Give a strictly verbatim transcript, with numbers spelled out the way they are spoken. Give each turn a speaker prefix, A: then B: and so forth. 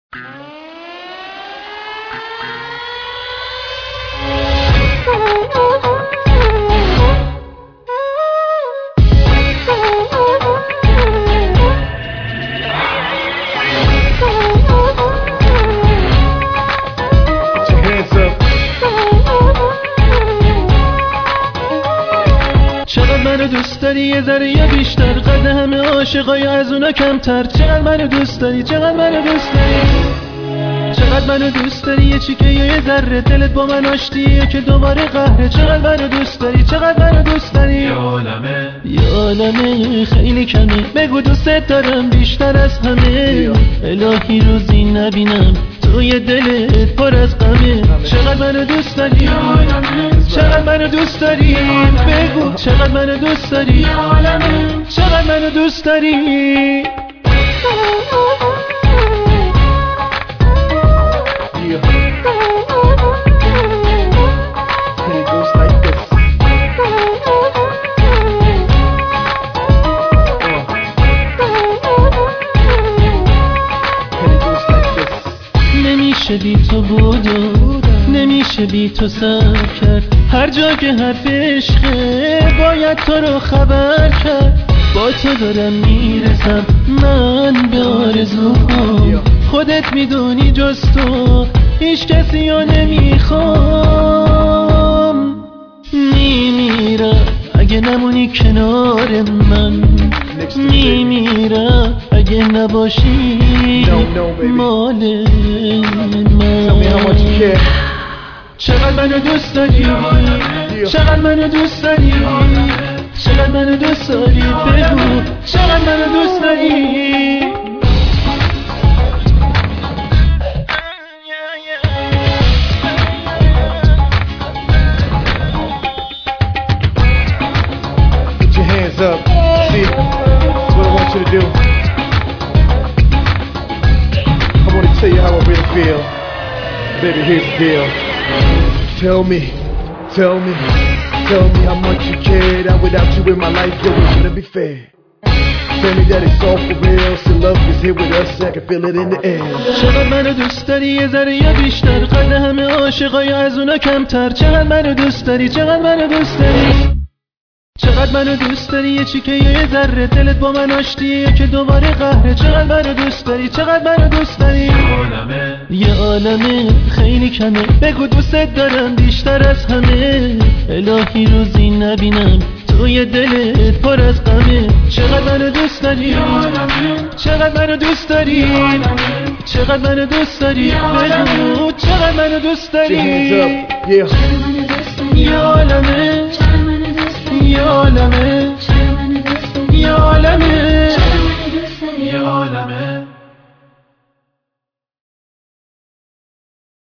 A: چقدر منو دوست داری یه ذره یا بیشتر، قد همه عاشقای از اونا کمتر. چقدر منو دوست داری، چقدر منو دوست داری، چقدر منو دوست داری یه چیکه یا یه ذره، دلت با من آشتیه که دوباره قهره. چقدر منو دوست داری، چقدر منو دوست داری، یه عالمه یه عالمه خیلی کمه. بگو دوستت دارم بیشتر از همه، الهی روزی نبینم توی دلت پر از غمه. چقدر منو دوست داری، چقدر منو دوست داری، بگو چقدر منو دوست داری، چقدر منو دوست داری. نمیشه بی تو بود و نمیشه بی تو سر کرد، هر جا که حرف عشقه باید تو رو خبر کرد. با تو دارم میرسم من به آرزوام، خودت میدونی جز تو هیچ کسی رو نمیخوام. میمیرم اگه نمونی کنار من، میمیرم اگه نباشی مال من. چقدر منو دوست داری، چقدر منو دوست داری، چقدر منو دوست داری، بگو چقدر منو دوست داری.
B: Put your hands up, see, that's what I want you to do. I want to tell you how I really feel. Baby, here's the deal. Tell me, tell me, tell me how much you care. That without you in my life, yo, it wouldn't be fair. Tell me that it's all for real. So love is here with us, I can feel it in the air.
A: چقدر منو دوست داری یه ذره یا بیشتر، قد همه عاشقای از اونا کمتر. چقدر منو دوست داری، چقدر منو دوست داری، چقدر منو دوست داری یه چیکه یا یه ذره، دلت با من آشتیه که دوباره قهره. چقدر منو دوست داری، چقدر منو دوست داری، یه عالمه یه عالمه خیلی کمه. بگو دوستت دارم بیشتر از همه، الهی روزی نبینم توی دلت پر از غمه. چقدر منو دوست داری، چقدر منو دوست داری، چقدر منو دوست داری، بگو چقدر منو دوست داری. یه عالمه یه عالمه یه عالمه یه عالمه